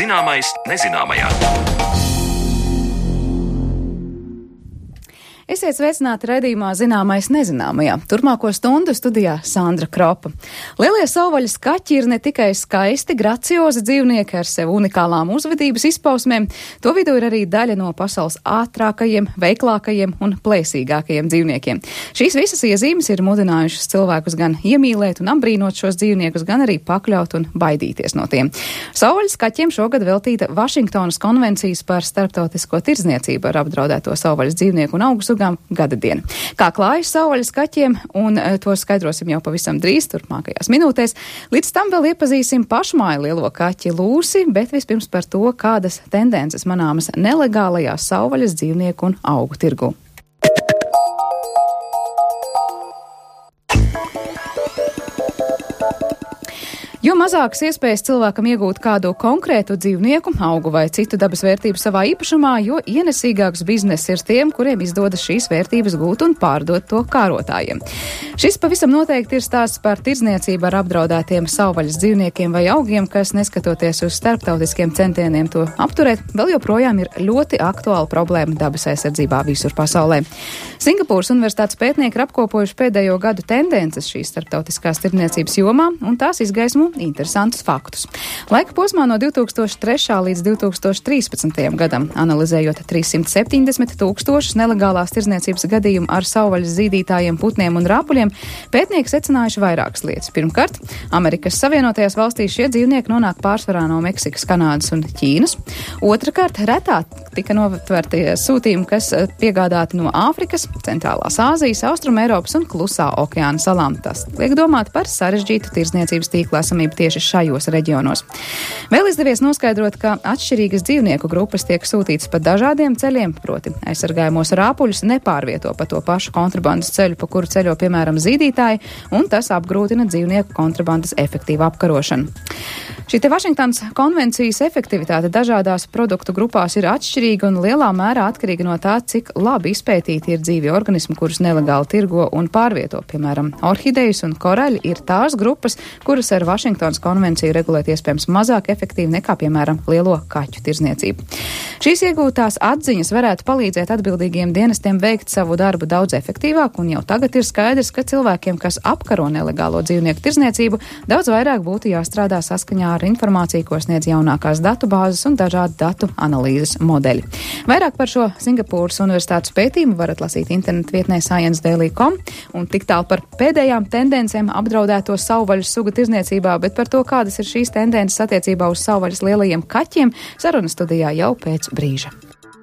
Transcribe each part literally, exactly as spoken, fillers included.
Zināmais nezināmajā. Esiet sveicināti raidījumā Zināmais nezināmajā. Turpmāko stundu studijā Sandra Kropa. Lielie savvaļas kaķi ir ne tikai skaisti, graciozi dzīvnieki ar sev unikālām uzvedības izpausmēm, to vidū ir arī daļa no pasaules ātrākajiem, veiklākajiem un plēsīgākajiem dzīvniekiem. Šīs visas iezīmes ir mudinājušas cilvēkus gan iemīlēt un apbrīnot šos dzīvniekus, gan arī pakļaut un baidīties no tiem. Savvaļas kaķiem šogad veltīta Vašingtonas konvencijas par starptautisko tirdzniecību ar apdraudēto savvaļas dzīvnieku un augu sugām gada diena. Kā klājas savvaļas kaķiem, un to skaidrosim jau pavisam drīz, turpmākajās minūtēs. Līdz tam vēl iepazīsim pašmāju lielo kaķi Lūsi, bet vispirms par to, kādas tendences manāmas nelegālajā savvaļas dzīvnieku un augu tirgu. Jo mazākas iespējas cilvēkam iegūt kādu konkrētu dzīvnieku, augu vai citu dabas vērtību savā īpašumā, jo ienesīgāks bizness ir tiem, kuriem izdodas šīs vērtības gūt un pārdot to kārotājiem. Šis pavisam noteikti ir stāsts par tirdzniecību ar apdraudētiem savvaļas dzīvniekiem vai augiem, kas, neskatoties uz starptautiskiem centieniem to apturēt, vēl joprojām ir ļoti aktuāla problēma dabas aizsardzībā visur pasaulē. Singapūras universitātes pētnieki ir apkopojuši pēdējo gadu tendences šīs starptautiskās tirdzniecības jomā un tās izgaismo interesantus faktus. Laika posmā no divi tūkstoši trešā līdz divi tūkstoši trīspadsmitajam gadam, analizējot trīssimt septiņdesmit tūkstošus nelegālās tirdzniecības gadījumu ar savvaļas zīdītājiem, putniem un rāpuļiem, pētnieki secinājuši vairākas lietas. Pirmkārt, Amerikas Savienotajās valstīs šie dzīvnieki nonāk pārsvarā no Meksikas, Kanādas un Ķīnas. Otrakārt, retāk tika novērtēti sūtījumi, kas piegādāti no Āfrikas, Centrālās Āzijas, Austrum Eiropas un Klusā okeāna salām. Tas liek domāt par sarežģītu tirdzniecības tīklu esamību tieši šajos reģionos. Vēl izdevies noskaidrot, ka atšķirīgas dzīvnieku grupas tiek sūtītas pa dažādiem ceļiem, proti aizsargājumos rāpuļus nepārvieto pa to pašu kontrabandas ceļu, pa kuru ceļo, piemēram, zīdītāji, un tas apgrūtina dzīvnieku kontrabandas efektīvu apkarošanu. Šī te Vašingtonas konvencijas efektivitāte dažādās produktu grupās ir atšķirīga un lielā mērā atkarīga no tā, cik labi izpētīti ir dzīvi organismi, kurus nelegāli tirgo un pārvieto. Piemēram, orhidejas un koraļi ir tās grupas, kuras ar Vašingtonas konvenciju regulēt iespējams mazāk efektīvi nekā, piemēram, lielo kaķu tirdzniecību. Šīs iegūtās atziņas varētu palīdzēt atbildīgiem dienestiem veikt savu darbu daudz efektīvāk, un jau tagad ir skaidrs, ka cilvēkiem, kas apkaro nelegālo dzīvnieku tirdzniecību, daudz vairāk būtu jāstrādā saskaņā ar informāciju, ko sniedz jaunākās datubāzes un dažādu datu analīzes modeļi. Vairāk par šo Singapūras universitātes pētījumu varat lasīt internetu vietnē science daily dot com, un tik tālu par pēdējām tendencēm apdraudēto savvaļas sugu tirdzniecībā, bet par to, kādas ir šīs tendences attiecībā uz savvaļas lielajiem kaķiem, sarunas studijā jau pēc brīža.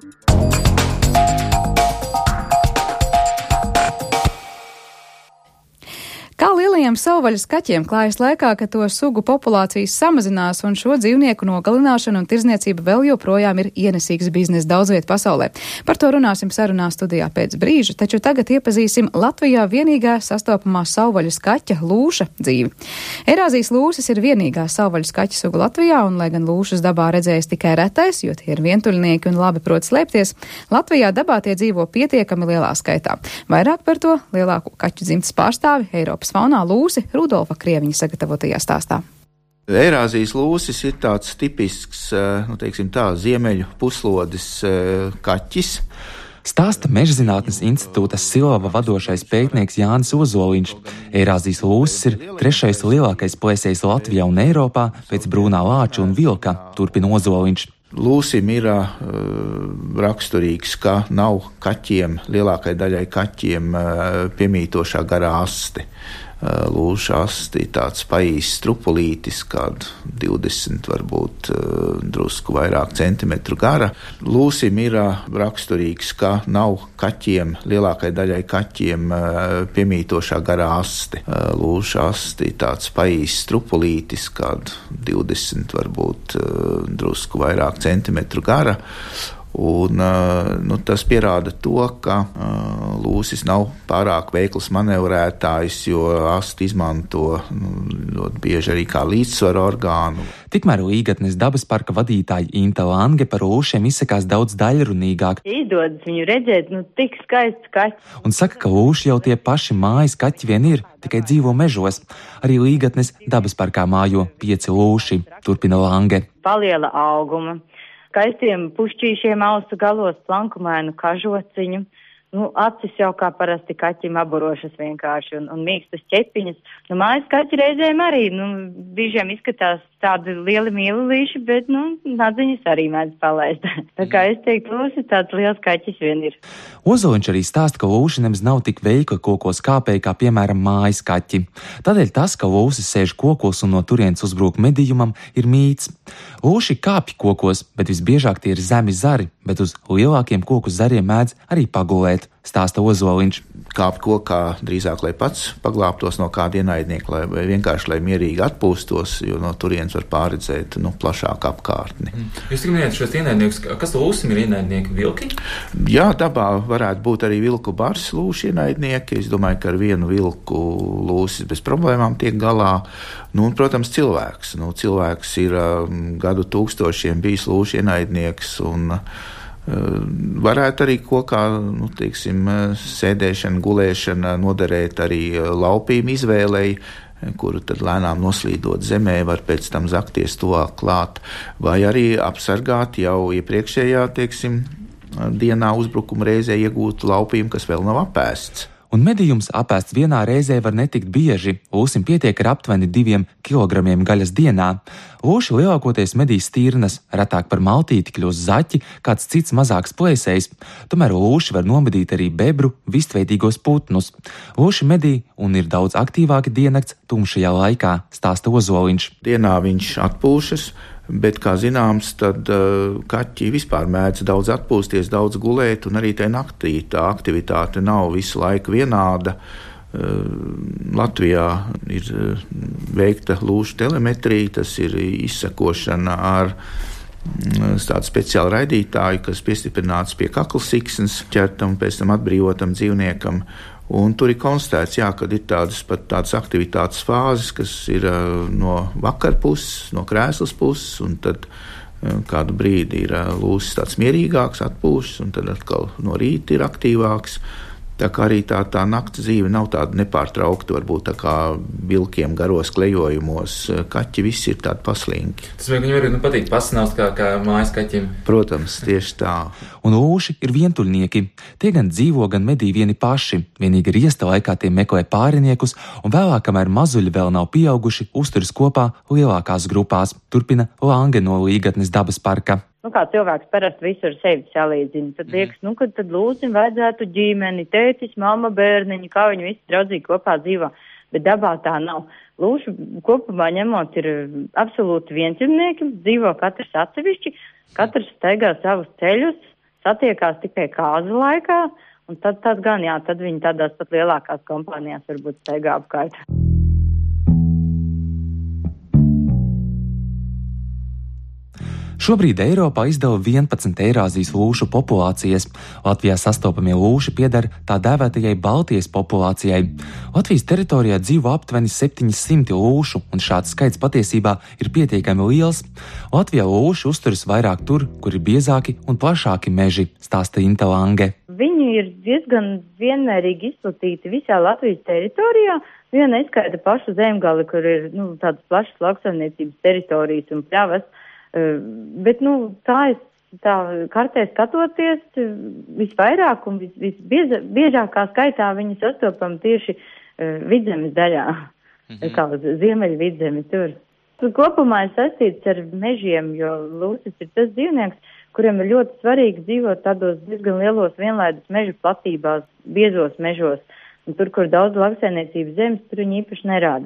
Kā lielajiem savvaļas kaķiem klājas laikā, ka to sugu populācijas samazinās un šo dzīvnieku nogalināšana un tirdzniecība vēl joprojām ir ienesīgs bizness daudz viet pasaulē? Par to runāsim sarunā studijā pēc brīža, taču tagad iepazīsim Latvijā vienīgā sastopamā savvaļas kaķa Lūša dzīvi. Eirāzijas lūsis ir vienīgā savvaļas kaķa suga Latvijā, un lai gan lūšas dabā redzējas tikai retais, jo tie ir vientuļnieki un labi prot slēpties, Latvijā dabā tie dzīvo pietiekami lielā skaitā. Vairāk par to lielāko kaķu dzimtes pārstāvi Eiropas faunā Lūsi Rudolfa Krieviņa sagatavotajā stāstā. Eirāzijas lūsis ir tāds tipisks, nu, teiksim tā, ziemeļu puslodes kaķis. Stāsta Mežzinātnes institūta Silava vadošais pētnieks Jānis Ozoliņš. Eirāzijas lūsis ir trešais lielākais plēsējs Latvijā un Eiropā pēc brūnā lāča un vilka, turpina Ozoliņš. Lūsim ir uh, raksturīgs, ka nav kaķiem, lielākai daļai kaķiem uh, piemītošā garā asti. Uh, lūša asti tāds paīs strupulītis, kādu divdesmit, varbūt uh, drusku vairāk centimetru gara. Lūsim ir uh, raksturīgs, ka nav kaķiem, lielākai daļai kaķiem uh, piemītošā garā asti. Uh, lūša asti tāds paīs strupulītis, kādu divdesmit, varbūt uh, drusku vairāk centimetru gara. Un, nu, tas pierāda to, ka lūsis nav pārāk veikls manevrētājs, jo asti izmanto nu, ļoti bieži arī kā līdzsvaru orgānu. Tikmēr Līgatnes dabas parka vadītāja Inta Lange par lūšiem izsakās daudz daļrunīgāk. Izdodas viņu redzēt, nu tik skaists kaķis. Un saka, ka lūši jau tie paši mājas kaķi vien ir, tikai dzīvo mežos. Arī Līgatnes dabas parkā mājo pieci lūši, turpina Lange. Paliela auguma, skaistiem pušķīšiem ausu galos, plankumainu kažociņu. Nu, acis jau kā parasti kaķim aburošas vienkārši un, un mīkstas ķepiņas. Nu, mājas kaķi reizēm arī, nu, biežiem izskatās tādi lieli mīlulīši, bet, nu, nadziņas arī mēdz palaist. Tā kā es teiktu, lūsis tāds liels kaķis vien ir. Ozoliņš arī stāsta, ka lūši nemaz nav tik veikli kokos kāpēji kā, piemēram, mājas kaķi. Tādēļ tas, ka lūsis sēž kokos un no turienes uzbrūk medījumam, ir mīts. Lūši kāpj kokos, bet visbiežāk tie ir zemi zari, bet uz lielākiem koku zariem mēdz arī pagulēt, stāsta Ozoliņš. Kāpt kokā drīzāk, lai pats paglābtos no kāda ienaidnieka, vai vienkārši, lai mierīgi atpūstos, jo no turienes var pārredzēt, nu, plašāku apkārtni. Jūs tik minējat šos ienaidniekus, kas lūsim ir ienaidnieki, vilki? Jā, dabā varētu būt arī vilku bars lūši ienaidnieki. Es domāju, ka ar vienu vilku lūsis bez problēmām tiek galā. Nu, un, protams, cilvēks. Nu, cilvēks ir um, gadu tūkstošiem bijis lūši ienaidnieks un varētu arī kokā, nu, teiksim, sēdēšana, gulēšana noderēt arī laupīm izvēlei, kuru tad lēnām noslīdot zemē var pēc tam zakties tuvāk klāt, vai arī apsargāt jau iepriekšējā, teiksim, dienā uzbrukuma reizē iegūtu laupīm, kas vēl nav apēsts. Un medījums apēsts vienā reizē var netikt bieži. Lūsim pietiek ar aptuveni diviem kilogramiem gaļas dienā. Lūši lielākoties medī stirnas, retāk par maltīti kļūst zaķi, kāds cits mazāks plēsējs. Tomēr lūši var nomedīt arī bebru, vistveidīgos putnus. Lūši medī un ir daudz aktīvāki diennakts tumšajā laikā, stāsta Ozoliņš. Dienā viņš atpūšas, bet, kā zināms, tad uh, kaķi vispār mēdz daudz atpūsties, daudz gulēt, un arī tajā naktī tā aktivitāte nav visu laiku vienāda. Uh, Latvijā ir uh, veikta lūšu telemetrija, tas ir izsekošana ar uh, tādu speciālu raidītāju, kas piestiprināts pie kakla siksnas ķertam, pēc tam atbrīvotam dzīvniekam. Un tur ir konstatēts, jā, ka ir tādas pat tādas aktivitātes fāzes, kas ir uh, no vakar puses, no krēslas puses, un tad uh, kādu brīdi ir uh, lūsis tāds mierīgāks, atpūšas, un tad atkal no rīta ir aktīvāks. Tā kā arī tā, tā nakts dzīve nav tāda nepārtraukta, varbūt tā kā vilkiem garos klejojumos. Kaķi visi ir tādi paslinki. Tas viņam arī nu, patīk pasināt kā, kā mājas kaķim. Protams, tieši tā. Un lūši ir vientuļnieki. Tie gan dzīvo, gan medī vieni paši. Vienīgi riesta laikā tie meklē pāriniekus, un vēlāk, kamēr mazuļi vēl nav pieauguši, uzturas kopā lielākās grupās. Turpina Lange no Līgatnes dabas parka. Nu, kā cilvēks parasti visu ar sevi salīdzina, tad liekas, nu, ka tad lūsim vajadzētu ģimeni, tētis, mamma, bērniņi, kā viņi visi draudzīgi kopā dzīvo, bet dabā tā nav. Lūši kopumā ņemot ir absolūti viencimnieki, dzīvo katrs atsevišķi, katrs staigā savus ceļus, satiekās tikai kāzu laikā, un tad, tad gan, jā, tad viņi tādās pat lielākās kompānijās varbūt staigā apkārt. Šobrīd Eiropā izdala vienpadsmit Eirāzijas lūšu populācijas. Latvijā sastopamie lūši pieder tā dēvētajai Baltijas populācijai. Latvijas teritorijā dzīvo aptuveni septiņi simti lūšu, un šāds skaits patiesībā ir pietiekami liels. Latvijā lūši uzturas vairāk tur, kur ir biezāki un plašāki meži, stāsta Inta Lange. Viņi ir diezgan vienmērīgi izplatīti visā Latvijas teritorijā. Viena neskaita pašu zemgali, kur ir nu, tādas plašas lauksaimniecības teritorijas un pļavas. Uh, bet, nu, tā es tā kartē skatoties, visvairāk un vis, visbiežākā skaitā viņi sastopam tieši uh, vidzemes daļā, mm-hmm. kā ziemeļu vidzemi tur. Kopumā ir saistīts ar mežiem, jo lūsis ir tas dzīvnieks, kuriem ir ļoti svarīgi dzīvot tādos diezgan lielos vienlaidus mežu platībās, biezos mežos. Un tur, kur daudz lauksaimniecības zemes, tur viņi īpaši nerādās.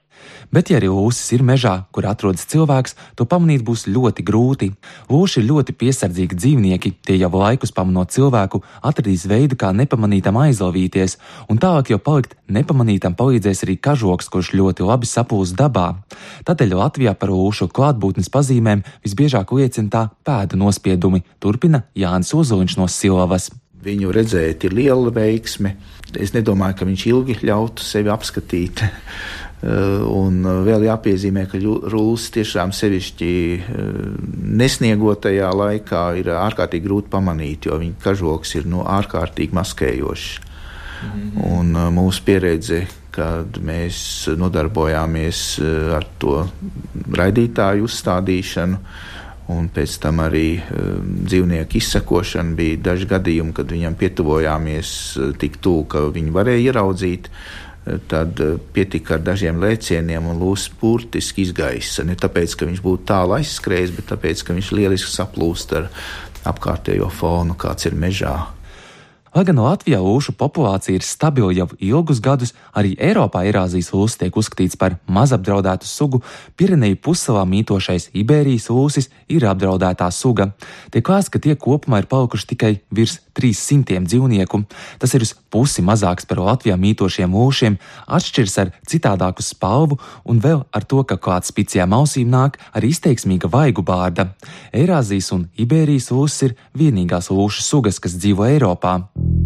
Bet, ja arī lūsis ir mežā, kur atrodas cilvēks, to pamanīt būs ļoti grūti. Lūši ir ļoti piesardzīgi dzīvnieki, tie jau laikus pamanot cilvēku, atradīs veidu, kā nepamanītam aizlavīties, un tālāk jau palikt nepamanītam palīdzēs arī kažoks, kurš ļoti labi sapūst dabā. Tādēļ Latvijā par lūšu klātbūtnes pazīmēm visbiežāk liecina tā pēdu nospiedumi, turpina Jānis Ozoliņš no Silavas. Viņu redzēt ir liela veiksme. Es nedomāju, ka viņš ilgi ļautu sevi apskatīt. Un vēl jāpiezīmē, ka rūlis tiešām sevišķi nesniegotajā laikā ir ārkārtīgi grūti pamanīt, jo viņa kažoks ir no ārkārtīgi maskējošs. Mm-hmm. Un mūsu pieredze, kad mēs nodarbojāmies ar to raidītāju uzstādīšanu, un pēc tam arī dzīvnieku izsekošana, bija daži gadījumi, kad viņam pietuvojāmies tik tuvu, ka viņi varēja ieraudzīt. Tad pietika ar dažiem lēcieniem un lūsis burtiski izgaisa. Ne tāpēc, ka viņš būtu tālu aizskrējis, bet tāpēc, ka viņš lieliski saplūst ar apkārtējo fonu, kāds ir mežā. Lai gan Latvijā lūšu populācija ir stabila jau ilgus gadus, arī Eiropā Eirāzijas lūsis tiek uzskatīts par mazapdraudētu sugu. Pireneju pussalā mītošais Iberijas lūsis ir apdraudētā suga. Tiek klāsts, ka tie kopumā ir palikuši tikai virs trīs simtiem dzīvnieku. Tas ir uz pusi mazāks par Latvijā mītošiem lūšiem, atšķirs ar citādāku spalvu un vēl ar to, ka klāt spicajām ausīm nāk arī izteiksmīga vaigu bārda. Eirāzijas un Iberijas lūsis ir vienīgās lūšu sugas, kas dzīvo Eiropā.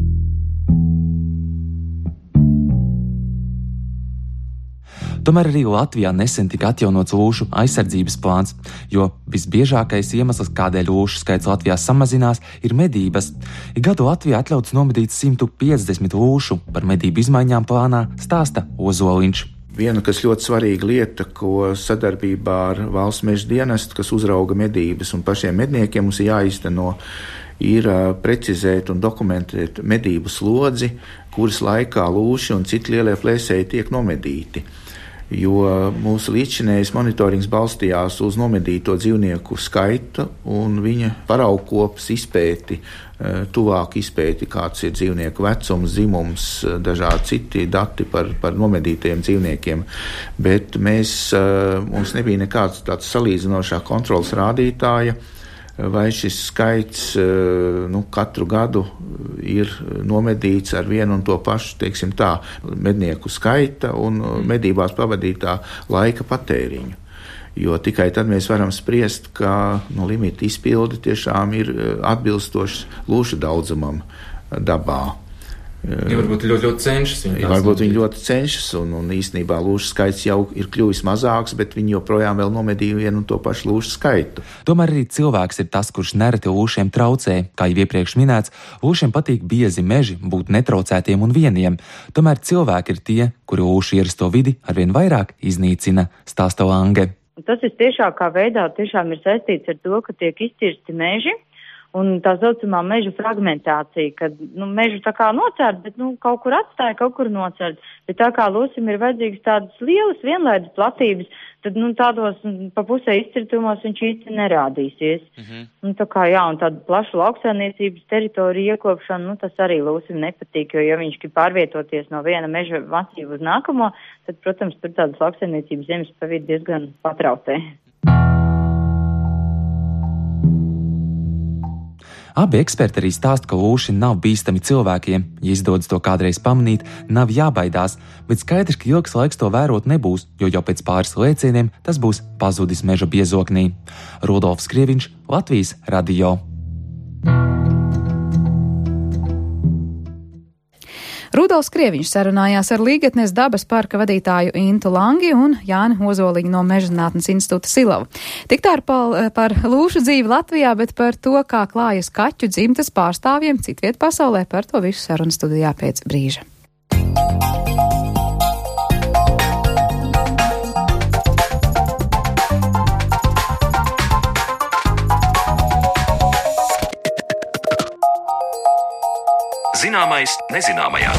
Tomēr arī Latvijā nesen tika atjaunots lūšu aizsardzības plāns, jo visbiežākais iemesls, kādēļ lūšu skaits Latvijā samazinās, ir medības. Ik gadu Latvijā atļauts nomedīt simt piecdesmit lūšu. Par medību izmaiņām plānā stāsta Ozoliņš. Viena, kas ļoti svarīga lieta, ko sadarbībā ar valsts meža dienestu, kas uzrauga medības un pašiem medniekiem mums ir jāizteno, ir precizēt un dokumentēt medību slodzi, kuras laikā lūši un citi lielie plēsēji tiek nomedīti. Jo mūsu līdzšinējais monitorings balstījās uz nomedīto dzīvnieku skaitu un viņa paraugkopas izpēti, tuvāk izpēti, kāds ir dzīvnieku vecums, dzimums, dažādi citi dati par, par nomedītajiem dzīvniekiem. Bet mēs, mums nebija nekāds tāds salīdzinošā kontrolas rādītāja, vai šis skaits nu, katru gadu ir nomedīts ar vienu un to pašu, teiksim tā, mednieku skaita un medībās pavadītā laika patēriņu. Jo tikai tad mēs varam spriest, ka nu, limita izpildi tiešām ir atbilstošs lūšu daudzumam dabā. Ja varbūt ļoti, ļoti cenšas. Ja, varbūt viņi ļoti cenšas, un, un īstenībā lūšu skaits jau ir kļuvis mazāks, bet viņi joprojām vēl nomedīja vienu un to pašu lūšu skaitu. Tomēr arī cilvēks ir tas, kurš nereti lūšiem traucē. Kā jau iepriekš minēts, lūšiem patīk biezi meži, būt netraucētiem un vieniem. Tomēr cilvēki ir tie, kuri lūšu ierasto vidi arvien vairāk iznīcina, stāsta Lange. Tas ir tiešākā veidā tiešām ir saistīts ar to, ka tiek izcirsti meži. Un tā saucamā meža fragmentācija, kad nu, mežu tā kā nocērt, bet nu, kaut kur atstāja, kaut kur nocērt. Bet tā kā lūsim ir vajadzīgas tādas lielas vienlaides platības, tad nu, tādos pa pusē izcirtumos viņš īsti nerādīsies. Mm-hmm. Un tā kā jā, un tāda plaša lauksaimniecības teritorija iekopšana, nu, tas arī lūsim nepatīk, jo ja viņš grib pārvietoties no viena meža masīva uz nākamo, tad, protams, tur tādas lauksaimniecības zemes pavidi diezgan patraucē. Abi eksperti arī stāsta, ka lūši nav bīstami cilvēkiem. Ja izdodas to kādreiz pamanīt, nav jābaidās, bet skaidrs, ka ilgs laiks to vērot nebūs, jo jau pēc pāris lēcieniem tas būs pazudis meža biezoknī. Rudolfs Krieviņš, Latvijas radio. Rudolfs Krieviņš sarunājās ar Līgatnes dabas parka vadītāju Intu Langi un Jāni Ozoliņu no Mežzinātnes institūta Silavu. Tik tā par, par lūšu dzīvi Latvijā, bet par to, kā klājas kaķu dzimtas pārstāvjiem citviet pasaulē, par to visu sarunu studijā pēc brīža. Zināmais nezināmajā.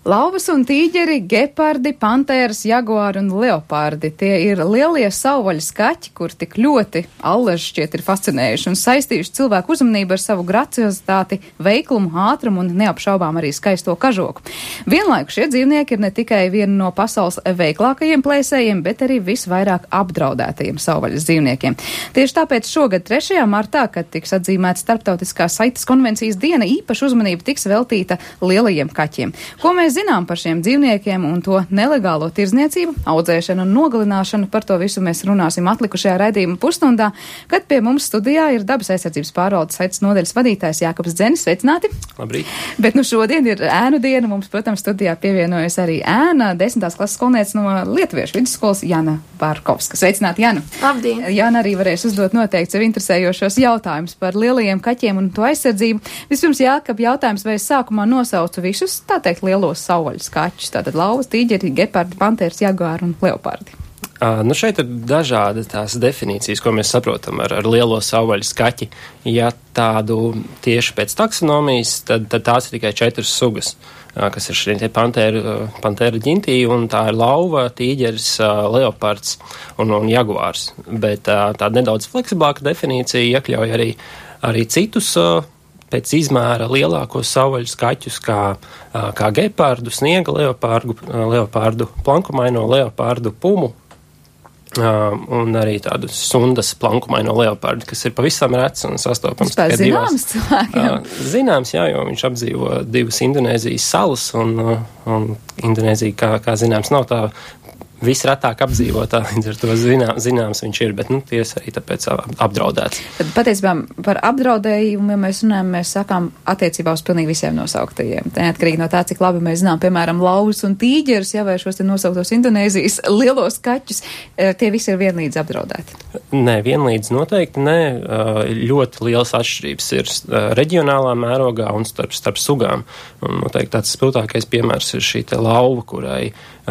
Lauvas un tīģeri, gepardi, pantēras, jaguāri un leopardi. Tie ir lielie savvaļas kaķi, kur tik ļoti allaži šķiet ir fascinējuši un saistījuši cilvēku uzmanību ar savu graciozitāti, veiklumu, ātrumu un neapšaubām arī skaisto kažoku. Vienlaiku šie dzīvnieki ir ne tikai viena no pasaules veiklākajiem plēsējiem, bet arī visvairāk apdraudētajiem savvaļas dzīvniekiem. Tieši tāpēc šogad trešajā martā, kad tiks atzīmēta Starptautiskā saites konvencijas diena, īpaša uzmanība tiks veltīta lielajiem kaķiem. Ko mēs zinām par šiem dzīvniekiem un to nelegālo tirdzniecību, audzēšanu un nogalināšanu? Par to visu mēs runāsim atlikušajā raidījuma pusstundā, kad pie mums studijā ir dabas aizsardzības pārvaldes saites nodaļas vadītājs Jākubs Dzenis. Sveicināti! Labrīt! Bet nu šodien ir ēnu diena. Mums, protams, studijā pievienojas arī ēna desmitās klases skolniece no Lietuviešu vidusskolas Jana Bārkovska. Sveicināti, Jana! Labdien! Jana arī varēs uzdot noteikti sev interesējošos jautājumus par lielajiem kaķiem un to aizsardzību. Vispirms, Jākab, jautājums, vai es sākumā nosaucu visus, tā teikt, lielos savvaļas kaķus, tātad lauvas, tīģeri, gepardi, pantēras, jaguāri un leopardi. Uh, nu šeit ir dažādi tās definīcijas, ko mēs saprotam ar, ar lielo savvaļas kaķi. Ja tādu tieši pēc taksonomijas, tad, tad tās ir tikai četras sugas, uh, kas ir šī pantēra, pantēra ģintī, un tā ir lauva, tīģeris, uh, leopards un, un jaguārs. Bet uh, tāda nedaudz fleksiblāka definīcija iekļauj arī, arī citus uh, pēc izmēra lielākos savvaļas kaķus, kā, kā gepardu, sniega leopardu, leopardu, plankumaino leopardu, pumu, un arī tādu sundas plankumaino leopardu, kas ir pavisam rets un sastopams. Vispār zināms cilvēkiem? Zināms, jā, jo viņš apdzīvo divas Indonēzijas salas, un, un Indonēzija, kā, kā zināms, nav tā visretāk apdzīvotā, līdz ar to zinām, zināms viņš ir, bet, nu, tiesa arī tāpēc apdraudēts. Tad patiesībā par apdraudējumu, ja mēs runājam, mēs sakām attiecībā uz pilnīgi visiem nosauktajiem. Neatkarīgi no tā, cik labi mēs zinām, piemēram, lauvas un tīģeris, ja vai šos te nosauktos Indonēzijas lielos kaķus, tie visi ir vienlīdz apdraudēti. Nē, vienlīdz noteikti nē. Ļoti lielas atšķirības ir reģionālā mērogā un starp, starp sugām. Un noteikti tāds spilgtākais piemērs ir šī te lauva, kurai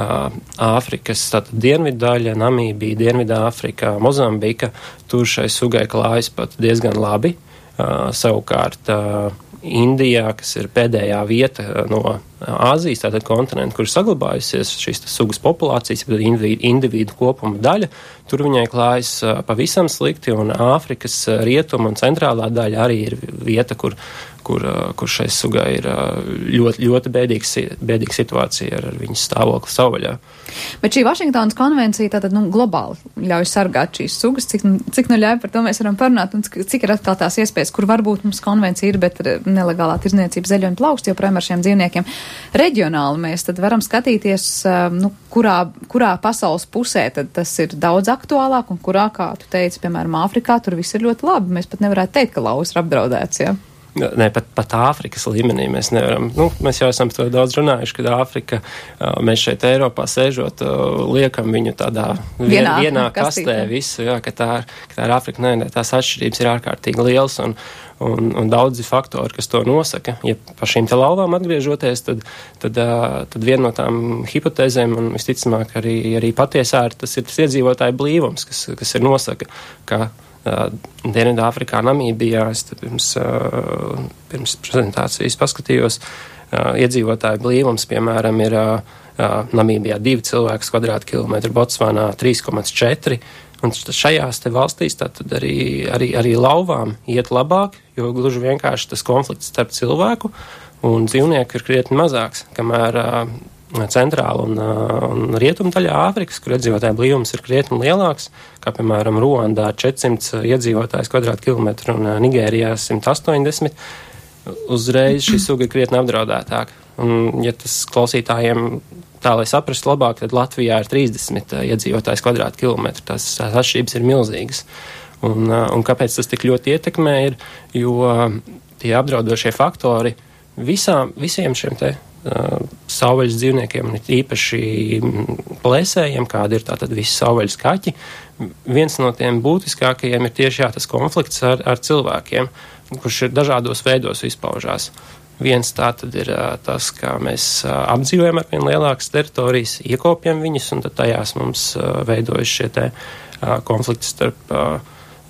Āfrikas tātad dienvidu daļa, Namībija, Dienvidā Āfrikā, Mozambika, tur šai sugai klājas pat diezgan labi. Uh, savukārt uh, Indijā, kas ir pēdējā vieta no Āzijas, tātad kontinenta, kur saglabājusies šīs sugas populācijas, bet individu, individu kopuma daļa, tur viņai klājas uh, pavisam slikti, un Āfrikas uh, rietuma un centrālā daļa arī ir vieta, kur kur, kur šai sugai ir ļoti, ļoti bēdīga, bēdīga situācija ar, ar viņas stāvokli savvaļā. Bet šī Vašingtonas konvencija tātad, nu, globāli ļauj sargāt šīs sugas, cik, cik nu ļauj, par to mēs varam parunāt, un cik, cik ir atkal tās iespējas, kur varbūt mums konvencija ir, bet nelegālā tirdzniecība zeļu un plaukst joprojām ar šiem dzīvniekiem. Reģionāli mēs tad varam skatīties, nu, kurā, kurā pasaules pusē tad tas ir daudz aktuālāk, un kurā, kā tu teici, piemēram, Āfrikā, tur viss ir ļoti labi. Mēs pat nevarētu teikt, ka lauvas ir apdraudēts, jā. Nē, pat, pat Āfrikas līmenī mēs nevaram. Nu, mēs jau esam to daudz runājuši, kad Āfrika, mēs šeit Eiropā sēžot, liekam viņu tādā vien, vienā, vienā kastē visu, jā, ka tā, ka tā ir Āfrika. Nē, nē, tās atšķirības ir ārkārtīgi liels un, un, un daudzi faktori, kas to nosaka. Ja par šīm te lauvām atgriežoties, tad, tad, tad viena no tām hipotēzēm, un visticamāk arī, arī patiesā, ir tas ir tas iedzīvotāju blīvums, kas, kas ir nosaka, ka Uh, Dienvidāfrikā, Namībijā, es pirms, uh, pirms prezentācijas paskatījos, uh, iedzīvotāju blīvums, piemēram, ir uh, Namībijā divi cilvēki kvadrātkilometri, Botsvānā trīs komats četri, un šajās te valstīs tātad arī, arī, arī lauvām iet labāk, jo gluži vienkārši tas konflikts starp cilvēku un dzīvnieku ir krietni mazāks, kamēr uh, centrāla un, un rietumdaļā Āfrikas, kur iedzīvotāju blīvums ir krietni lielāks, kā piemēram Ruandā četrsimt iedzīvotājs kvadrātkilometru un Nigērijā simt astoņdesmit, uzreiz šī suga ir krietni apdraudētāka. Un, ja tas klausītājiem tā, lai saprastu labāk, tad Latvijā ir trīsdesmit iedzīvotājs kvadrātkilometru, tās, tās atšķirības ir milzīgas. Un, un kāpēc tas tik ļoti ietekmē ir, jo tie apdraudošie faktori visām, visiem šiem te Uh, savvaļas dzīvniekiem, un īpaši plēsējiem, kādi ir tātad visi savvaļas kaķi, viens no tiem būtiskākajiem ir tieši jā, tas konflikts ar, ar cilvēkiem, kurš ir dažādos veidos izpaužās. Viens tātad ir uh, tas, kā mēs uh, apdzīvojam ar vien lielākas teritorijas, iekopjam viņus, un tad tajās mums uh, veidojas šie te uh, konflikti starp uh,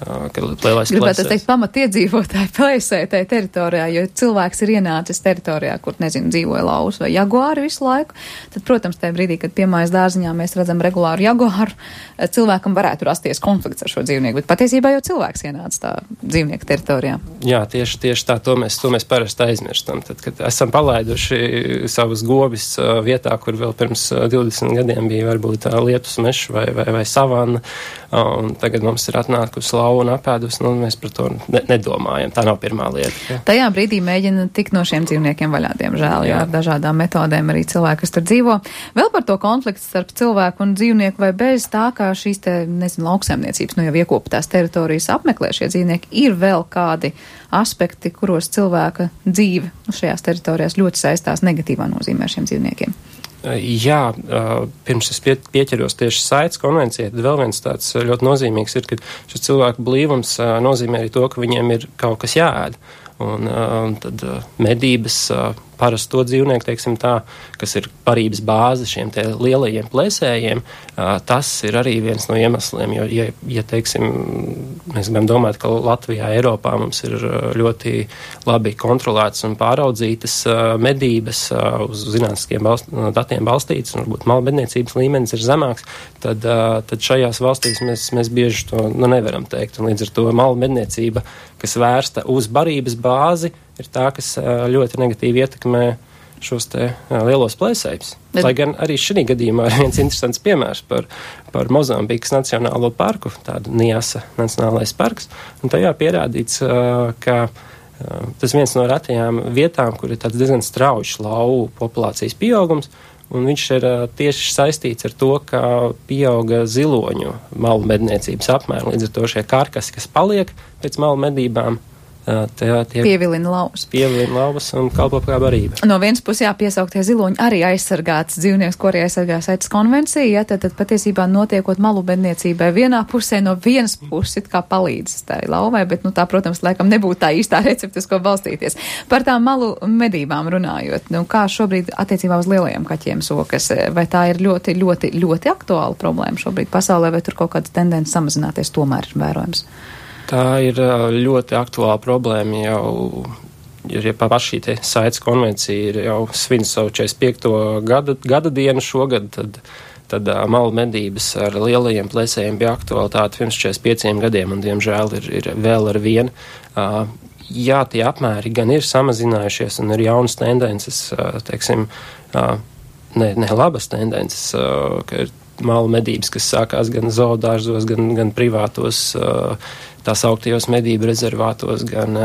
ka lielais Gribētu teikt, pamat iedzīvotāji plēsē tajā teritorijā, jo cilvēks ir ienācis teritorijā, kur, nezinu, dzīvoja lauvas vai jaguāri visu laiku, tad, protams, tajā brīdī, kad piemājas dārziņā mēs redzam regulāru jaguāru, cilvēkam varētu rasties konflikts ar šo dzīvnieku, bet patiesībā jau cilvēks ienāca tā dzīvnieka teritorijā. Jā, tieši, tieši tā, to mēs, to mēs parasti aizmirstam. Tad, kad esam palaiduši savus govis vietā, kur vēl pirms divdesmit gadiem bija varbūt lietus mežs vai, vai, vai savanna, un tagad mums ir atnākusi lauva un apēdus, nu, mēs par to ne, nedomājam. Tā nav pirmā lieta. Ja. Tajā brīdī mēģina tikt no šiem dzīvniekiem vaļā, diemžēl, jo ar dažādām metodēm arī cilvēki, kas tur dzīvo. Vēl par to konfliktu starp cilvēku un dzīvnieku vai bez tā, kā šīs te, nezinu, lauksaimniecības, nu jau iekoptās teritorijas apmeklē šie dzīvnieki, ir vēl kādi aspekti, kuros cilvēka dzīve nu, šajās teritorijās ļoti saistās negatīvā nozīmē ar šiem dzīvniekiem. Jā, pirms es pie, pieķeros tieši saites konvencijai, tad vēl viens tāds ļoti nozīmīgs ir, ka šis cilvēku blīvums nozīmē arī to, ka viņiem ir kaut kas jāēd. Un, un tad medības parasti to dzīvnieku, teiksim tā, kas ir parības bāze šiem te lielajiem plēsējiem, tas ir arī viens no iemesliem, jo, ja, ja teiksim, mēs gribam domāt, ka Latvijā, Eiropā mums ir ļoti labi kontrolētas un pāraudzītas medības uz zinātniskiem balst, datiem balstītas, un varbūt malmedniecības līmenis ir zemāks, tad, tad šajās valstīs mēs, mēs bieži to nu, nevaram teikt, un līdz ar to malmedniecība, kas vērsta uz barības bāzi, ir tā, kas ļoti negatīvi ietekmē šos te lielos plēsējus. Bet... Lai gan arī šī gadījumā ir viens interesants piemērs par, par Mozambikas Nacionālo parku, tādu Niasa Nacionālais parks, un tajā pierādīts, ka tas viens no retajām vietām, kur ir tāds diezgan strauji lauvu populācijas pieaugums, un viņš ir tieši saistīts ar to, ka pieauga ziloņu malu medniecības apmēri, līdz ar to šie karkasi, kas paliek pēc malu medībām, pievilina lauvas. Pievilina lauvas un kalpo kā barība. No vienas puses jāpiesauktie ziloņi arī aizsargāts dzīvnieks, ko arī aizsargā saites konvencija, ja, tad, tad patiesībā notiekot malu medniecībai vienā pusē, no vienas puses it kā palīdz tai lauvai, bet, nu, tā, protams, laikam nebūtu tā īstā recepte, uz ko balstīties. Par tām malu medībām runājot, nu, kā šobrīd attiecībā uz lielajiem kaķiem sokas, vai tā ir ļoti, ļoti, ļoti aktuāla problēma šobrīd pasaulē, vai tur kaut kādas tendences samazināties tomēr ir vērojams? Tā ir ļoti aktuāla problēma jau, ja paši te saites konvencija ir jau svin savu četrdesmit piekto gada, gada dienu šogad, tad, tad malu medības ar lielajiem plēsējiem bija aktualitāte pirms četrdesmit pieciem gadiem, un diemžēl ir, ir vēl ar vienu. Uh, jā, tie apmēri gan ir samazinājušies, un ir jaunas tendences, uh, teiksim, uh, ne, ne labas tendences, uh, ka ir malu medības, kas sākās gan zoodārzos, gan, gan privātos tā sauktajos medību rezervātos, gan,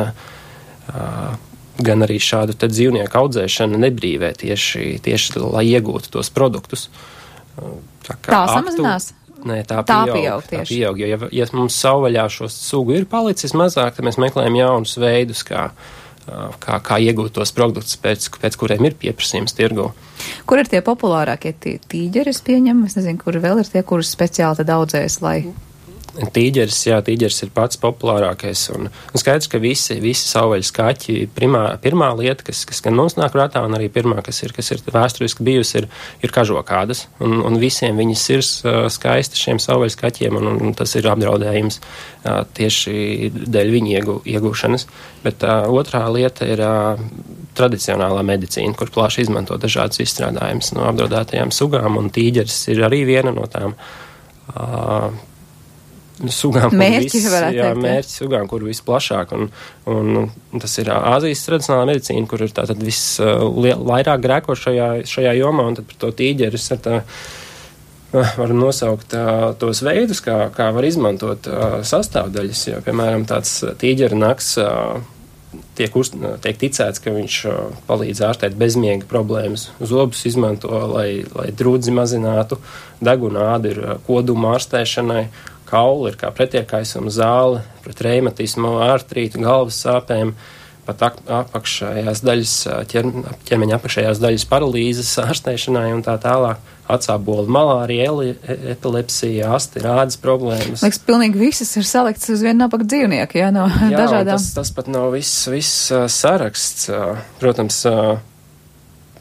gan arī šādu te dzīvnieku audzēšana nebrīvē tieši, tieši lai iegūtu tos produktus. Tā, tā samazinās? Nē, tā, tā pieaug, pieaug tieši. Tā pieaug, jo ja, ja mums savvaļā šo sugu ir palicis mazāk, tad mēs meklējam jaunus veidus, kā Kā, kā iegūt tos produktus, pēc, pēc kuriem ir pieprasījums tirgu. Kur ir tie populārākie tī, tīģeri, es pieņemu? Es nezinu, kuri vēl ir tie, kurus speciāli tad audzēs, lai... Tīģeris, jā, tīģeris ir pats populārākais, un, un skaidrs, ka visi, visi savvaļas kaķi, primā, pirmā lieta, kas, kas gan mums nāk prātā, un arī pirmā, kas ir, kas ir vēsturiski bijusi, ir, ir kažokādas, un, un visiem viņas ir skaisti šiem savvaļas kaķiem, un, un tas ir apdraudējums uh, tieši dēļ viņu iegū, iegūšanas, bet uh, otrā lieta ir uh, tradicionālā medicīna, kur plaši izmanto dažādas izstrādājumus no apdraudētajām sugām, un tīģeris ir arī viena no tām uh, sugām, mērķi, viss, varētu jā, teikt. mērķi sugām, kur visplašāk, un, un tas ir Āzijas tradicionālā medicīna, kur ir tātad viss vairāk grēko šajā, šajā jomā, un tad par to tīģeris ar tā var nosaukt uh, tos veidus, kā, kā var izmantot uh, sastāvdaļas, jo, piemēram, tāds tīģera naks uh, tiek, uz, tiek ticēts, ka viņš uh, palīdz ārstēt bezmiega problēmas. Zobus izmanto, lai, lai drudzi mazinātu, deguna āda ir uh, koduma ārstēšanai, kauli ir kā pretiekaisuma zāle, pret reimatismu, artrītu, galvas sāpēm, pat apakšējās daļas, ķer, ķermeņa apakšējās daļas paralīzes ārstēšanai un tā tālāk. Atsābola, malārija, epilepsija, asti, ādas problēmas. Liekas, pilnīgi visas ir salikts uz vienu nabaga dzīvnieku, jā, no jā, dažādām. Tas, tas pat nav viss, viss saraksts. Protams,